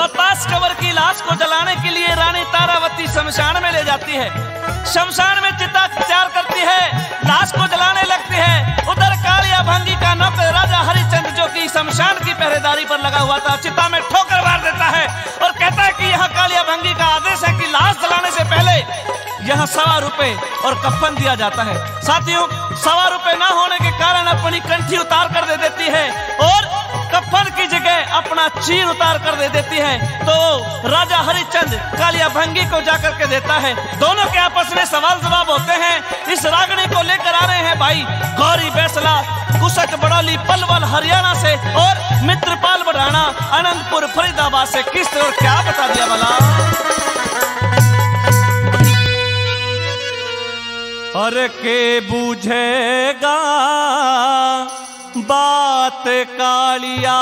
रोहतास कंवर की लाश को जलाने के लिए रानी तारावती शमशान में ले जाती है। शमशान में चिता तैयार करती है, लाश को जलाने लगती है। उधर कालिया भंगी का नौकर राजा हरिचंद जो कि शमशान की पहरेदारी पर लगा हुआ था, चिता में ठोकर मार देता है और कहता है कि यहाँ कालिया भंगी का आदेश है कि लाश जलाने से पहले यहाँ 1.25 रुपए और कफन दिया जाता है। साथियों, 1.25 रुपए न होने के कारण अपनी कंठी उतार कर दे देती है और कफन की जगह अपना चीर उतार कर दे देती है। तो राजा हरिचंद कालिया भंगी को जाकर के देता है। दोनों के आपस में सवाल जवाब होते हैं। इस रागनी को लेकर आ रहे हैं भाई गौरी बैसला कुशक बड़ौली पलवल हरियाणा से और मित्रपाल बढ़ाना अनंतपुर फरीदाबाद से। किस तरह क्या बता दिया भला। और के बूझेगा बात कालिया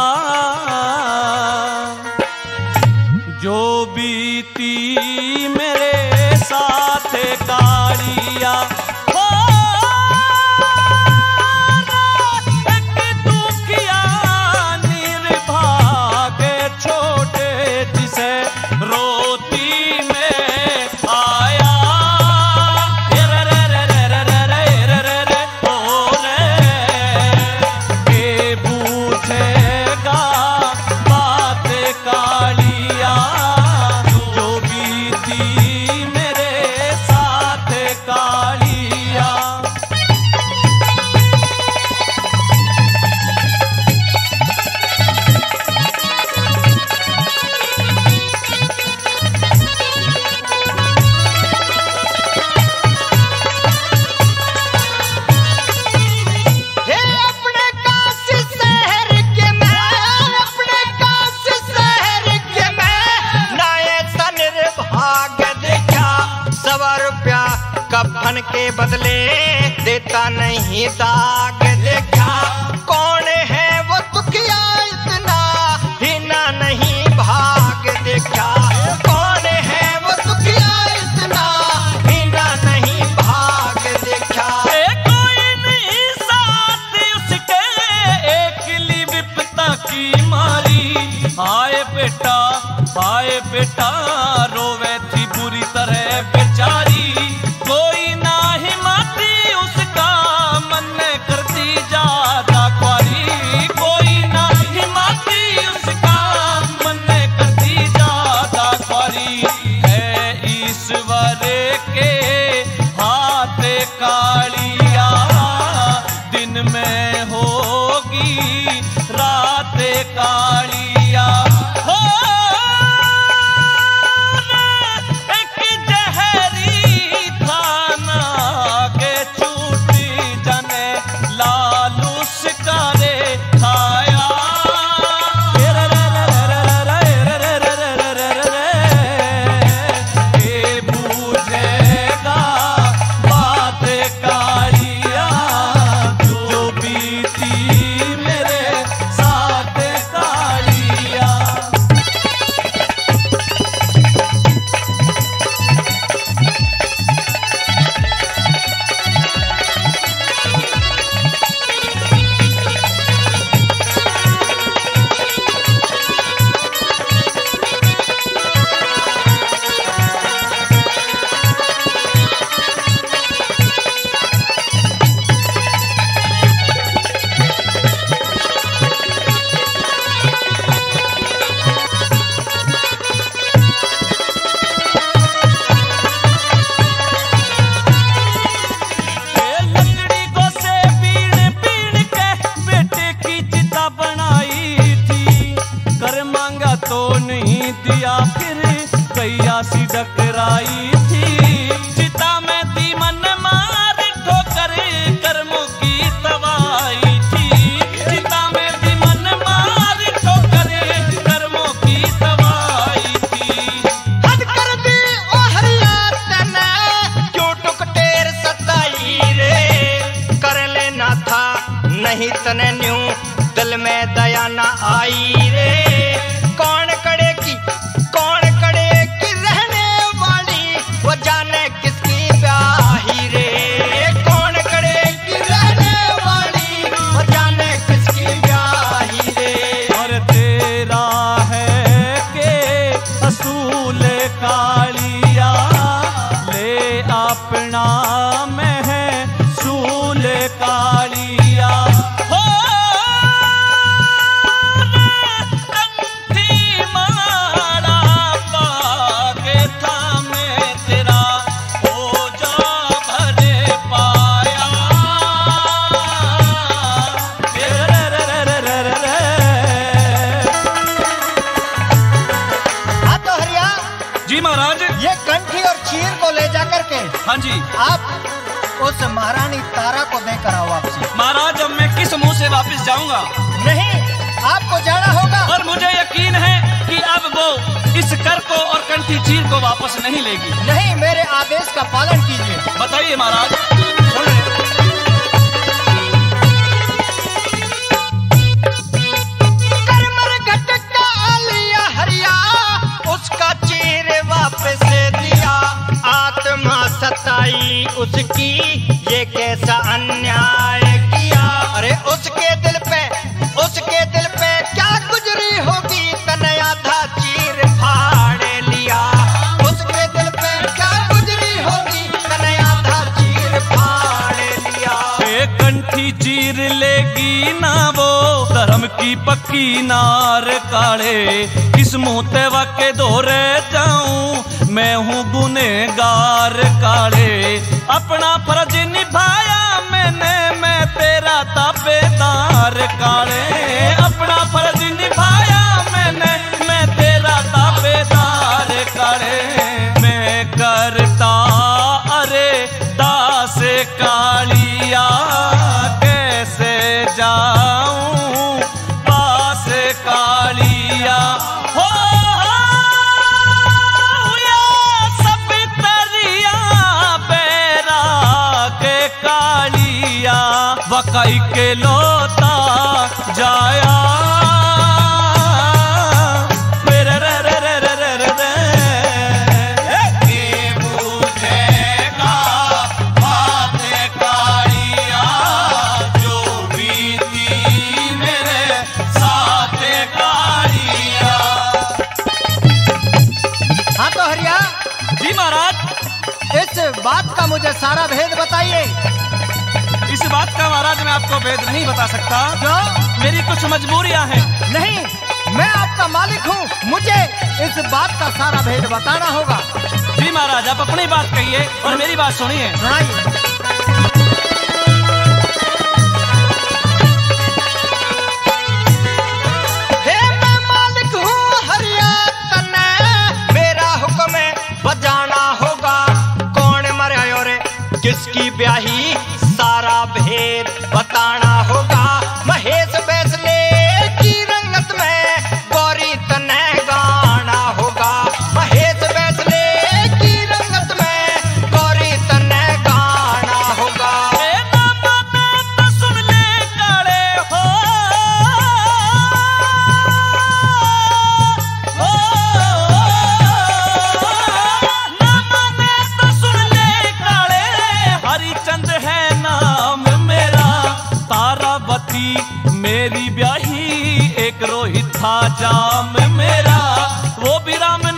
जो बीती मेरे साथ कालिया। एक दुखिया निर्भाग छोटे जिसे रोती के बदले देता नहीं दाग। देखा कौन है वो दुखिया इतना हिना नहीं भाग। देखा कौन है वो दुखिया इतना हिना नहीं भाग। देखा कोई नहीं साथ उसके एकली विपता की मारी। हाय बेटा रोवे थी बुरी तरह बेचारी। कोई कालिया दिन में होगी रात कालिया। हो एक जहरी थाना के छूटी जने लालू शिकारे खाया। सी डकराई थी चिता में दी मन मार ठोकर कर्मों की तबाही थी। चिता में दी मन मार ठोकर कर्मों की तबाही थी। हद कर दी ओ हरिया तने क्यों टुक टेर सताई रे। कर लेना था नहीं तने न्यू दिल में दया न आई रे। कौन करे की रहने वाली वो जाने किसकी ब्याही रे। कौन करे की रहने वाली वो जाने किसकी ब्याही रे। और तेरा है के के हाँ जी। आप उस महारानी तारा को देकर आओ वापसी। महाराज अब मैं किस मुंह से वापस जाऊंगा? नहीं, आपको जाना होगा। और मुझे यकीन है कि अब वो इस कर को और कंठी चीर को वापस नहीं लेगी। नहीं, मेरे आदेश का पालन कीजिए। बताइए महाराज। करमर घटका आलिया हरिया, उसका चीर वापस दिया। आत्मा सताई उसकी, ये कैसा अन्याय किया। अरे उसके दिल पे क्या गुजरी होगी, तनया था चीर फाड़ लिया। उसके दिल पे क्या गुजरी होगी, तनया था चीर फाड़ लिया। कंठी चीर लेगी ना वो धर्म की पक्की नार काले। किस मुंह ते वाके धोरे जाऊं, मैं हूँ गुनेगार काले। अपना फर्ज निभाया मैंने, मैं तेरा ताबेदार काले। अपना फर्ज निभाया मैंने, मैं तेरा ताबेदार काले। मैं करता अरे दास कालिया, कैसे जाऊं पास कालिया। हो सब तरिया बेरा के कालिया, वकाई के लोता जाया। बात का मुझे सारा भेद बताइए। इस बात का महाराज मैं आपको भेद नहीं बता सकता। क्यों? मेरी कुछ मजबूरियां हैं। नहीं, मैं आपका मालिक हूँ, मुझे इस बात का सारा भेद बताना होगा। जी महाराज, आप अपनी बात कहिए और मेरी बात सुनिए। सुनाइए। किसकी ब्याही सारा भेद बताना होगा। महेश बैसले की रंगत में गौरी तने गाना होगा। महेश बैसले की रंगत में गौरी तने गाना होगा। तो सुन ले काले हो, हरिचंद है नाम मेरा, तारावती मेरी ब्याही, एक रोहित था जाम मेरा। वो भी राम